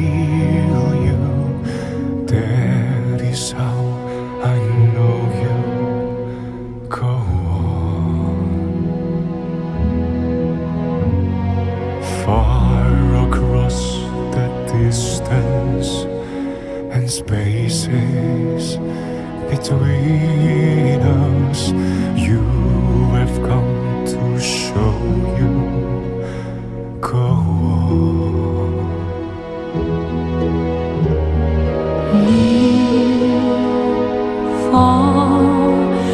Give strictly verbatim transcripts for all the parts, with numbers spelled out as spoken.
feel you. That is how I know you. Go on. Far across the distance and spaces between us, you have come to show you. Go on. Near, far,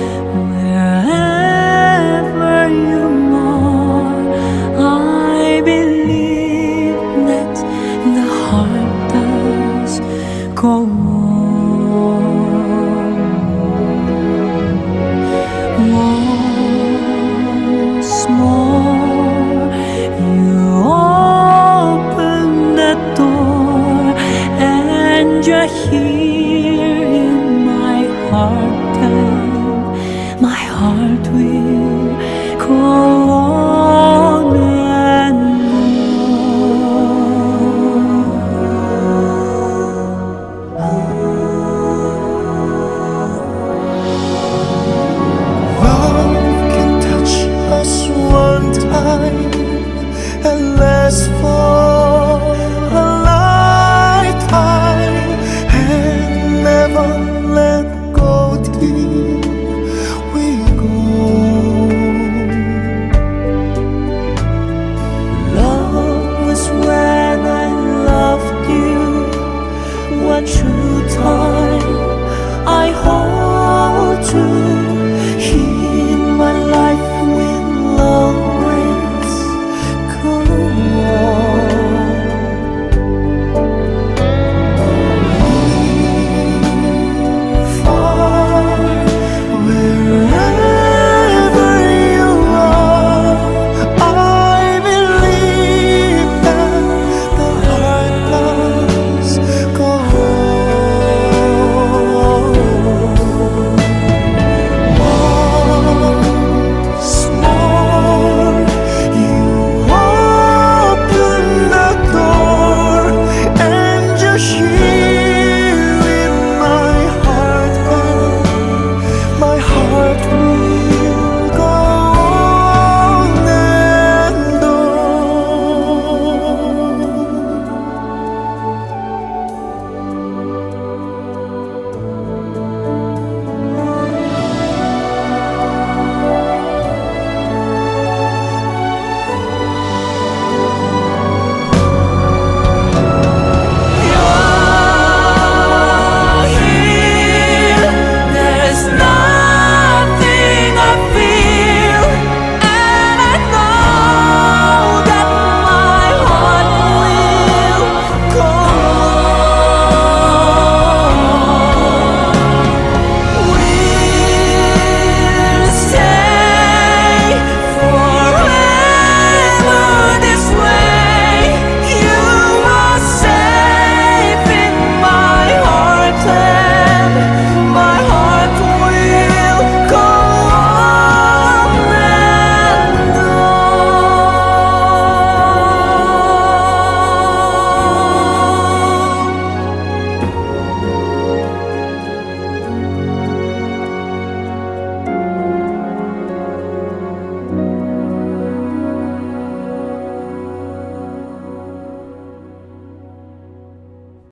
wherever you are, I believe that the heart does go on. Once more, you open the door, and you're here in my heart, and my heart will go